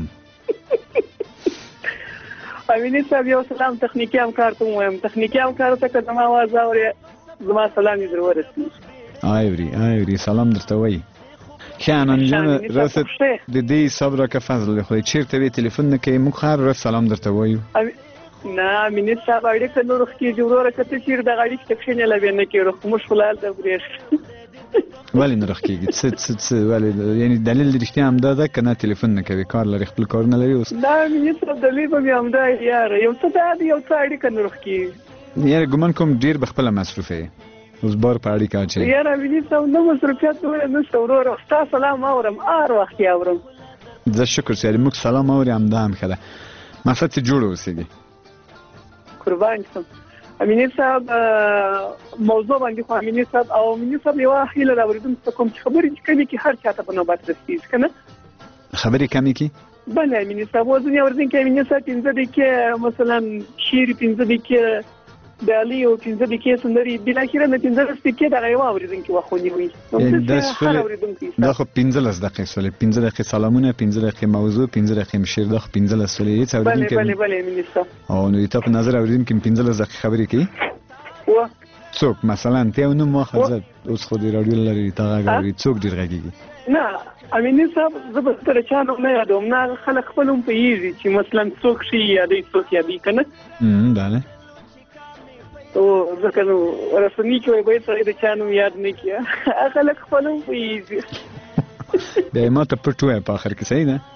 امین صاحب یو سلام تخنیکی همکار ته وایم تخنیکی همکار ته کدم आवाज اوري زما سلام دې ورسې آیوری سلام درته وای خانان جان راست د دې صبر که فضل خو چیرته وی ټلیفون نه کوي مخ هر سلام درته وایو نه مینه صاحب اړیکه نور کې جوړه کته چیر د غاړي تکشن لبه نه کې روح مشغول د بریښ ولی نه رخیږي څه ولی یعنی دلیل رښتیا هم ده کنه ټلیفون نه کوي کار لري خپل کار نه لري اوس دا مینه صاحب دلیل به هم ده یار یو څه ده یو څه اړیکه نور کې یاره ګمان کوم ډیر بخپل مصرفه اوس بار په اړیکه اچوي یاره امیني صاحب نه مصروفیت نشته وروره ستا سلام اورم هر وخت یې اورم زه شکر چې موږ سلام اوري همدا هم ښه ده مقصد چې جوړ اوسېږي قربان شم امیني صاحب موضوع باندې خو امیني صاحب او امیني صاحب یو هیله راوړم کوم چې خبرې کوي چې هر چاته په نوبت رسیږي کنه خبرې کمې کی بله امیني صاحب وزن اوردین کې امیني صاحب 15 دقیقې مثلا شعر 15 دقیقې د علي او 15 دقیقې سندري بل اخیره نه 15 دقیقې د غیوا اوریدونکو کې واخونی وي دا خو 15 دقیقې سولې 15 دقیقې سلامونه 15 دقیقې موضوع 15 دقیقې شعر د 15 سولې هیڅ اوریدونکو بله بله امیني صاحب او نو ته په نظر اوریدونکو 15 دقیقې خبرې کوي و څوک مثلا ته نو مخزه اوس خو دی رادیو لري تا غاوري څوک ډیر غږیږي نه امیني صاحب زبر چانو نه یادوم نه خلک خپلوم په یزي چې مثلا څوک شي یادې څوک یادې کنه بله او ځکه نو رسمي کې وایي چې د چانو یاد نه کیه خلک خپلوم په یزي د ما ته پټوه په اخر کې صحیح ده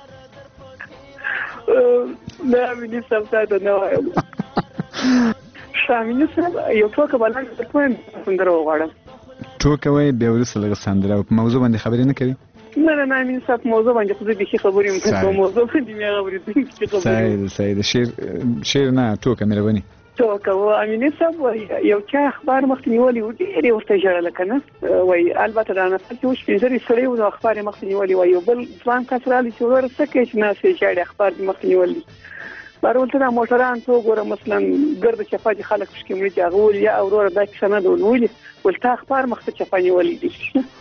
نه امیني صاحب تاسو نه وایو امیني صاحب یو ټوکه بلان کوم سندره وغواړم ټوکه وای به ورسره لږ سندره او په موضوع باندې خبرې نه کوي نه امیني صاحب موضوع باندې خو به خبرې کوم موضوع باندې مې خبرې صحیح شعر نه ټوکه مهرباني ټوکه و امیني صاحب یو چا اخبار مخکې نیولې و ډېر ورته ژړل کنه وای البته دا نه چې وش پنځري سړی و اخبار مخکې نیولې و یو بل ځوان کس را لې چې ورسره کې چې نه سي ژړ اخبار مخکې نیولې بارولته دا موټران څو ګوره مثلا ګرد چپاجي خلک پښکې مړي جاغول یا اورور دا کیسه نه دولولې ولته اخبار مخکې چپاجي ولې دي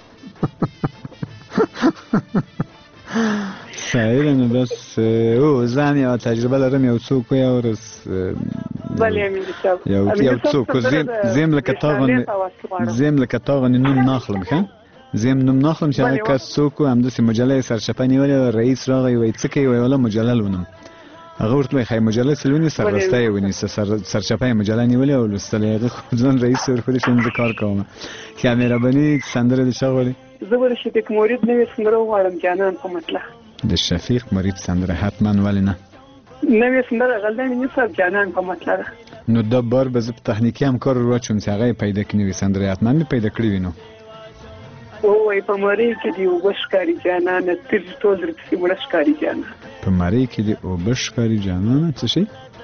صحیح نه بس او ځان یو تجربه لرم یو څوک یو ورس بله امیني صاحب یو څوک زم لکه تاغن نوم ناخلم ښه زم نوم ناخلم چې هغه کس څوک هم د مجله سرچپه نیولې رئیس راغی وای څه کوي وای ولا مجله لونم هغه ورته خای مجله سلونی سرسته ونی سرچپه مجله نیولې او لستلې ځان رئیس ورخوري څنګه کار کوم کیمرا بنی سندره د شغلې زبر شفیق مرید نوې سندره وغواړم جانان په مطلق د شفیق مرید سندره حتما ولنه نوې سندره غلطه مې صاحب جانان په مطلق نو د بار به زه تخنیکی هم کار وروچم چې هغه پیدا کړي سندره حتما مې پیدا کړی وینو او وای په مری کې دی وبشکاری جانان تر ټول درته وبشکاری جانان په مری کې دی وبشکاری جانان څه شي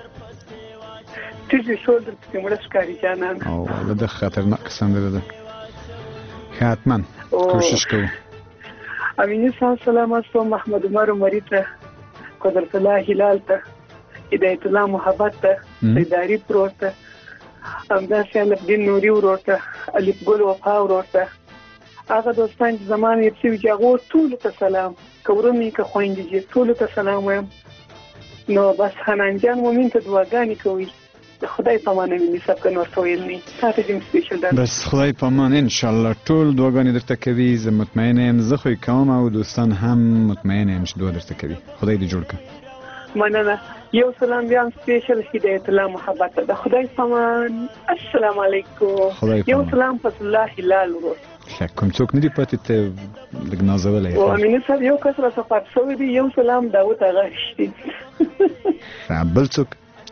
تر ټول درته وبشکاری جانان او ولدا خطرناک سندره ده حتما کوشش کوو امینی صاحب سلامات سو محمد عمر مرید ته قدرت الله هلال ته هدایت الله محبت ته سیداری پروت ته همداسې الدین نوري ورته الف ګل وفا ورته هغه دوستان چې زمانه یې چې هغه ټول ته سلام کورونی که خويندې ټول ته سلام وایم نو بس حنان جان مومن ته دعاګانې کوي خدای په امان مې نصیب کنه ورته ویلني تاسو دې سپیشل ده بس خدای په امان ان شاء الله ټول دعاګانې درته کوي زه مطمئن یم زه خو کوم او دوستان هم مطمئن یم چې دعا درته کوي خدای دې جوړ کړي مننه یو سلام بیا سپیشل هدایت الله محبت ده خدای په امان السلام علیکم یو سلام فضل الله هلال ورته کوم څوک نه دی پاتې ته لږ نازولې او امینه صاحب یو کس را صفات شوی دی یو سلام داوود هغه شتي بل څوک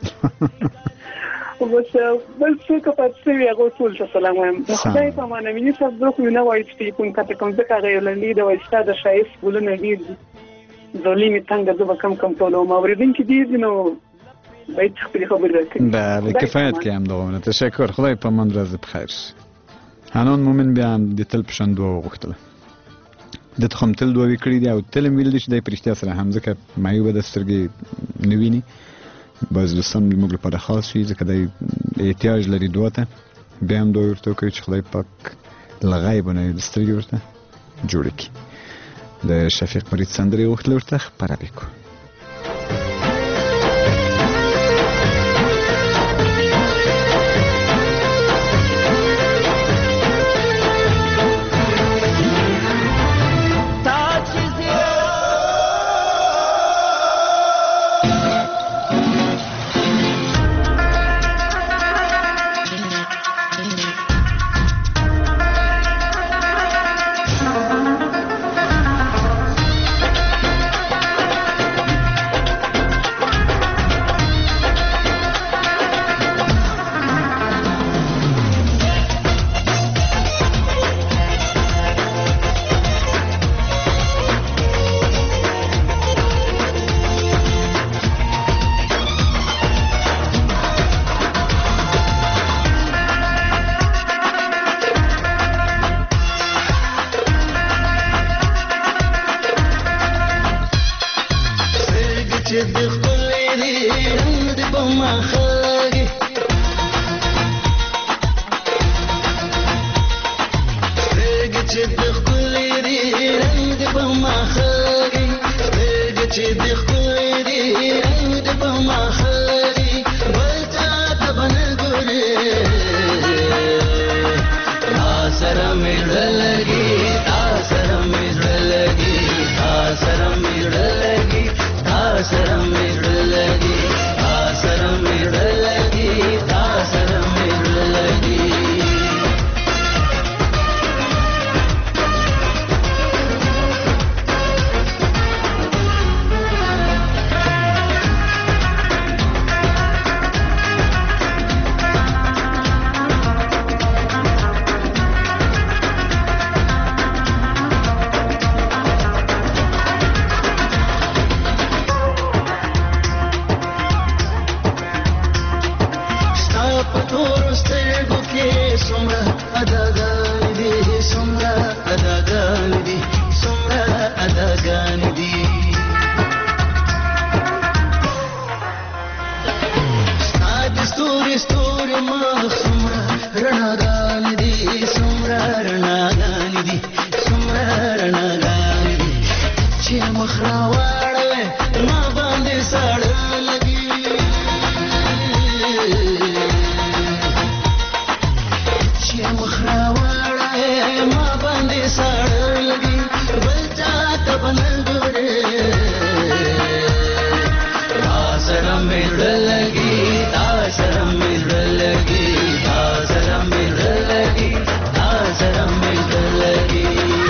بل څوک پاتې شوی هغه ټول ته سلام وایم خدای په امان امینه صاحب زه خو نه وایي چې کوم کته کوم ځکه هغه لنډي د وایستا د شایس ګولونه دی ځولې می څنګه زه به کم ټولو ما ورېدم چې دی نو باید خپل خبر راکړي بله کفایت کې هم دغه تشکر خدای په امان ورځ بخیر حنان مومن بیا د تل پشن دوا وغوښتله د تخم تل دوا وکړي دي او تل ویل دي چې د پرشتیا سره هم ځکه مایو به د سترګې نویني باز دوستان موږ لپاره خاص شي ځکه د احتیاج لري دوا ته بیا هم دوا ورته کوي چې خدای پاک لغایبونه د سترګې ورته جوړ کړي د شفیق مرید سندرې وغوښتله ورته خپره وکړو پتور سترګو کې څومره اداګان دي څومره اداګان دي څومره اداګان دي ستوري ستوري مخ څومره رڼاګان دي څومره رڼاګان دي څومره رڼاګان دي چې مخ راواړوي ما باندې ساړه لګي چې مخ راواړوي ما باندې ساړه لګي بل چاته به نه ګورې تا سره مې زړه لګي تا سره مې زړه لګي تا سره مې زړه لګي تا سره مې زړه لګي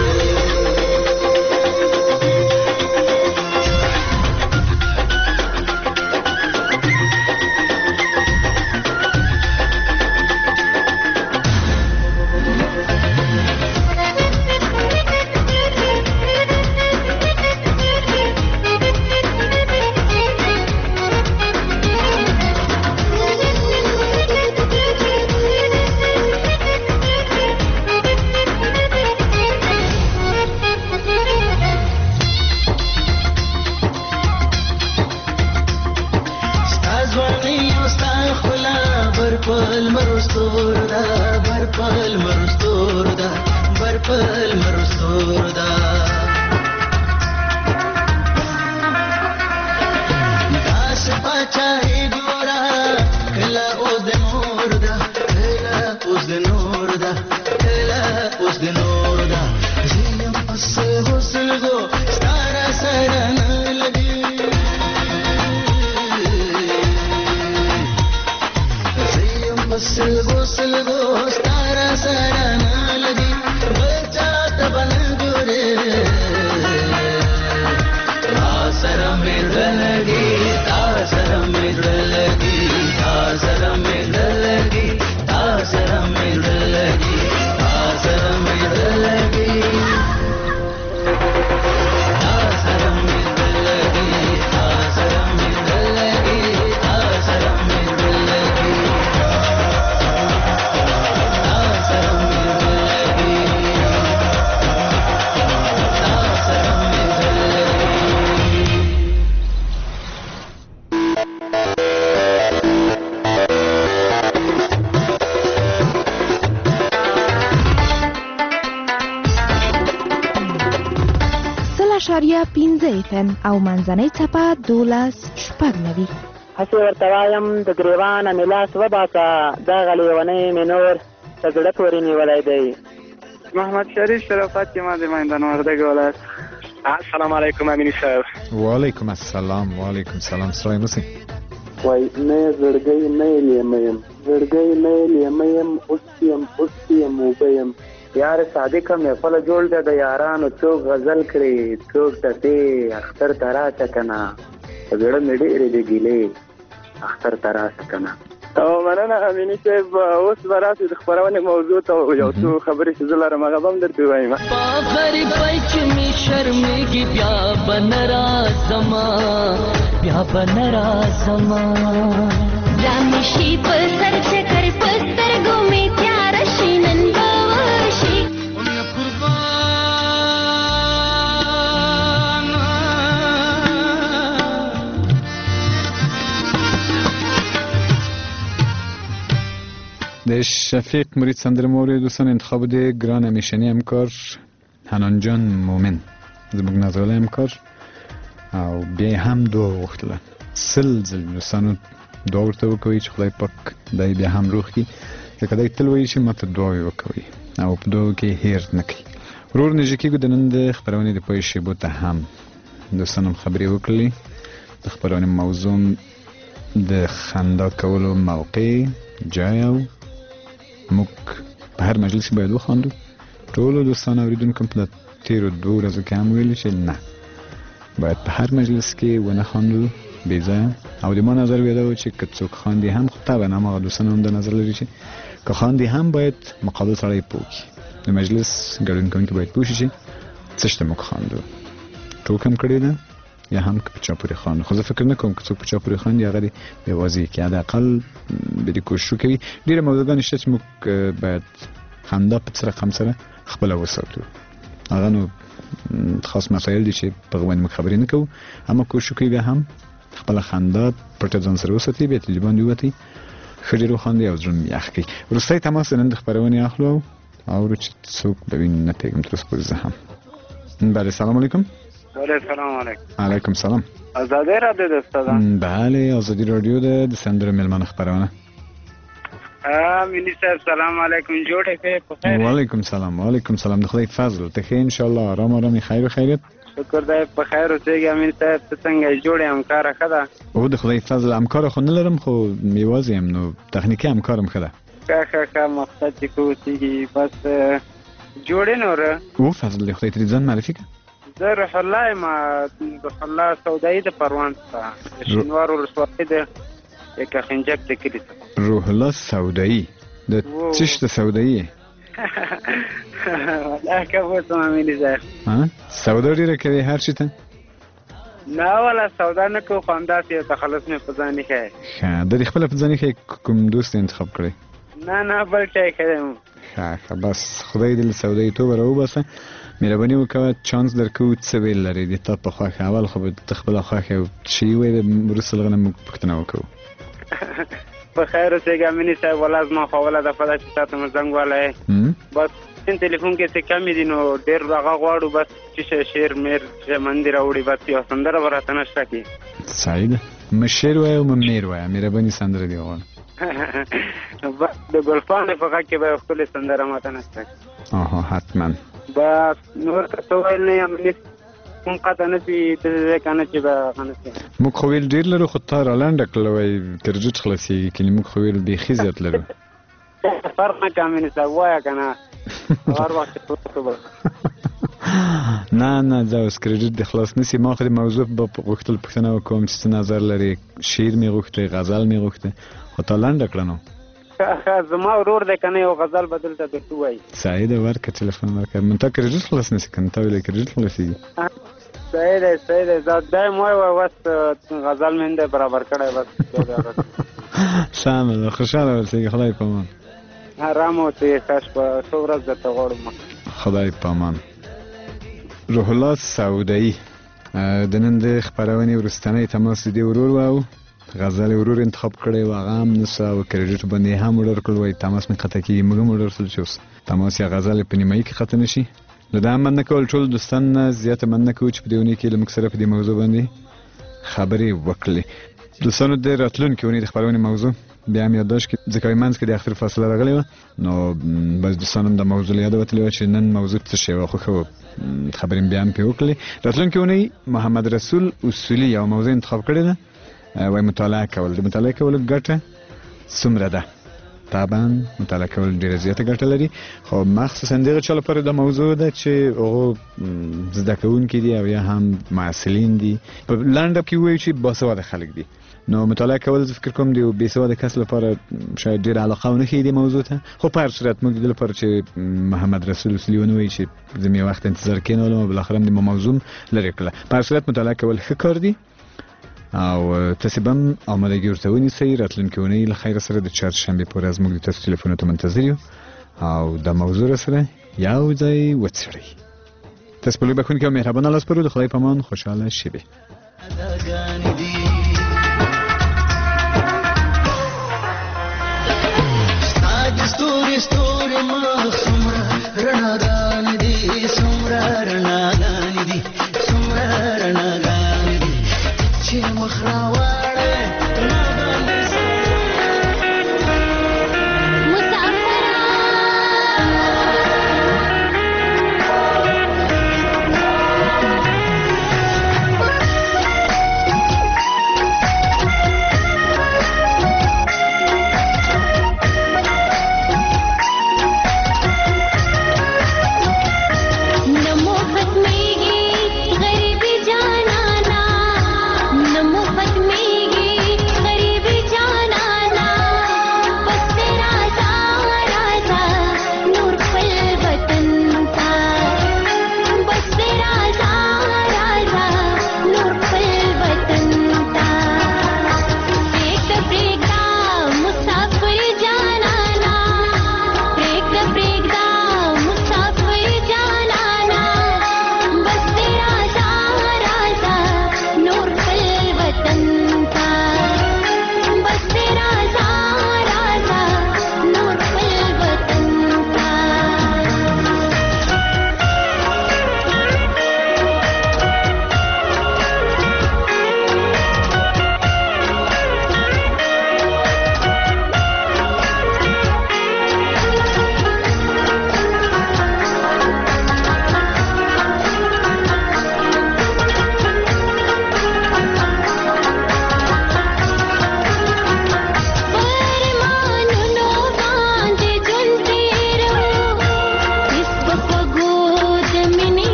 FM او منځنۍ څپه 12.9 هسې ورته وایم د ګریوانه مې لاس وباسه دغه لیونی مې نور په زړه پورې نیولی دی. محمد شریف شرافت یم د میدان وردګ ولایت. السلام علیکم امینی صاحب. وعلیکم السلام. وعلیکم السلام. سلام اوسئ. وای نه زړګی نه لیمه یم زړګی نه لیمه یم اوس یم اوبه یم یار صادقه محفل جوړ ده د یارانو څوک غزل کړي څوک ټپې اختر ته راشه که نه په زړه مې ډېرې دي ګیلې اختر ته راشه که نه. او مننه امیني صاحب. اوس به راسې د خپرونې موضوع ته یو څو خبرې چې زه لرم هغه به هم درته ووایم. په غریبۍ کې مې شرمېږي بیا به نه راځمه بیا به نه راځمه را مې شي په سر چکر په سترګو مې تیاره شي نن به وشي د شفیق مرید سندره مورد دوستان انتخاب ده گران همیشنی همکار حنان جان مومن زموږ نازولی همکار او بیا هم دعا وغوښتله سل ځل دوستانو دعا ورته وکوئ چې خدای پاک دی بیا هم روغ کړي ځکه دی تل وایي چې ماته دعاوې وکوئ او په دعاو کې هیر نه کړي. ورور نږدې کېږو د نن د خپرونې د پای شیبو ته هم دوستانو خبرې وکړلې. د خپرونې موضوع د خندا کولو موقع جای او موږ په هر مجلس باید وخاندو. ټولو دوستانو اوریدونکو په تیرو 2 ورځو کې هم ویلي چې نه باید په هر مجلس کې ونه خاندو بې ځایه او د ما نظر بیا دا و چې که څوک خاندي هم خو طبعا هماغه دوستان هم د نظر لري چې که خاندي هم باید مقابل سړی پوه کړي. د مجلس ګډون کوونکي باید پوه شي چې څه شته موږ خاندو ټوکه هم کړې ده یا هم که په چا پورې خان. خو زه فکر نه کوم که څوک په چا پورې خان یا غری بېوازي کې حداقل به دې کوشش کوي. ډېره موضوعګان شته چې موږ باید خندا په څه رقم سره خپل وساتو. هغه نو خاص مسایل دي چې په غوښنه موږ خبرې نه کوو، اما کوشش کوي به هم خپل خندا پټه ځان سره وساتي، به تلویزیون دی وتی خډې روخاندي او ځون یخ کی. ورسته تماس نن د خبرونه اخلو او چې څوک ببین نه پیغام تر اوسه زه هم. بله سلام علیکم. سلام علیکم. علیکم سلام. آزادی رادیو د استادان. بله آزادی رادیو د سندره ملمان خبرونه. مینی صاحب سلام علیکم. جوړه په خیر. وعلیکم سلام. وعلیکم سلام. د خدای فضل ته ان شاء الله آرام آرام خیر و خیریت. شکر دی په خیر اوسېږي. امین صاحب ته څنګه جوړه همکار خدا؟ او د خدای فضل همکار خو نه لرم، خو میوازي هم نو تخنیکی همکارم خدا. که مقصد چې کو اوسېږي بس جوړه نور. او فضل خدای ته ځان معرفي کړه. زه روح الله ما روح الله سودایي د پروان څخه شینوار ولسوالۍ د یک خنجک د کلی څخه. روح الله سودایي د چشت سودایي. والله که وته مې زه. ها سودا ډیره کوي هر شي ته؟ نه ولا سودا نه کو خوانداسي تخلص مې پزانی کوي. ها د خپل پزانی کوي کوم دوست انتخاب کړی؟ نه بل چای کړم. ها بس خدای دې سودایي تو ورو بس مهرباني وکړه چانس درکو څه ویل لري د تا په خواخ اول خو د خپل خواخ شي وي ورسره غنم پښتنه وکړو. په خیر اوسېږه مینی صاحب. ولاز ما خو ولا د فدا چې تاسو مزنګ والای بس ټلیفون کې څه کمی دي نو ډېر راغه غواړو بس چې شعر میر چې مندر اوړي بس یو سندره ورته نشته کی. سعید مشیر وای او ممیر وای مهرباني سندره دی غواړم. د ګلفان په غږ کې به خپل سندره ماته نشته. حتما. بس نور څه ویل نه یم کوم قطه نه پی ته کنه چې به غنه موږ خو ویل ډیر لرو خو تار لاندې کلوي کرجټ خلاصي کله موږ خو ویل به خزت لرو. فرق نه کامل سوایا کنه هر وخت نه زه اوس کریډټ د خلاص نسی. ما خو د موضوع په غوښتل پښتنه وکوم چې څه نظر لري. شعر می غوښته، غزل می غوښته، خو تا لاندې کړنو. زما ورور د کنه یو غزل بدل ته درته وای. سعید ورکه ټلیفون ورکه من تا کریډټ خلاص نسی کنه تا ویل کریډټ خلاصي. سعید زاده مو واس غزل منده برابر کړای بس. سلام خوشاله اوسئ. خدای پامان. آرام اوسئ. تاسو په څو ورځې ته غواړم. خدای پامان. روح الله سودایي د نن د خبرونه ورستنې تماس دی ورور واو غزل ورور انتخاب کړی و هغه هم نسا او کریډټ باندې هم ورور کړل وای تماس مې قطع کی موږ ورور سره چوس تماس یا غزل په نیمه کې ختم نشي. له دا من نه کول ټول دوستان زیات من نه کوي چې په دیونه کې لمک سره په دې موضوع باندې خبرې وکړي. دوستانو د راتلونکي ونې د خبرونه موضوع بیا مې یاداش کې ځکه منځ کې د اخر فاصله راغلی و نو بس دوستانو د موضوع یاد وتلی چې نن موضوع څه شی و خو خبرې بیا هم په وکړي. راتلونکي ونې محمد رسول اصولي یو موضوع انتخاب کړی ده وای مطالعه کول. د مطالعه کول ګټه څومره ده؟ طبعا مطالعه کول ډیره زیاته ګټه لري خو مخصوصا دغه چا لپاره د موضوع ده چې هغه زده کوونکي دي او یا هم معلولین دي په لاندې کې وایي چې باسواده خلک دي. نو مطالعه کول فکر کوم دی بې سواده کس لپاره شاید ډیر علاقه ونه کړي د موضوع ته. خو په هر صورت موږ د لپاره چې محمد رسول اصولي ونوي چې زمي وخت انتظار کینول او بل اخر د موضوع لري کړه. په هر صورت مطالعه کول ښه کار دی او تسبم آمادگی ورته ونیسئ. راتلونکي اونۍ له خیر سره د چهارشنبې په ورځ موږ د تاسو ټلیفونونو ته منتظر یو او د موضوع سره یو ځای وڅېړئ. تاسو په لوی بخښونکي او مهربانه لاس پرو د خدای په امان خوشحاله شئ. ستوري ما